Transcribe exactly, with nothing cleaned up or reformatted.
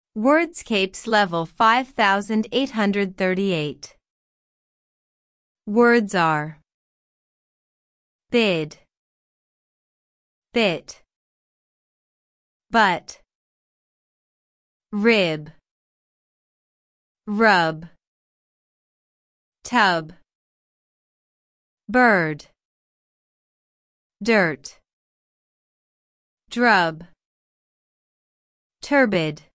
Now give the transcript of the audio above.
Wordscapes level five thousand eight hundred thirty-eight. Words are bid, bit, but, rib, rub, tub, bird, dirt, drub, turbid.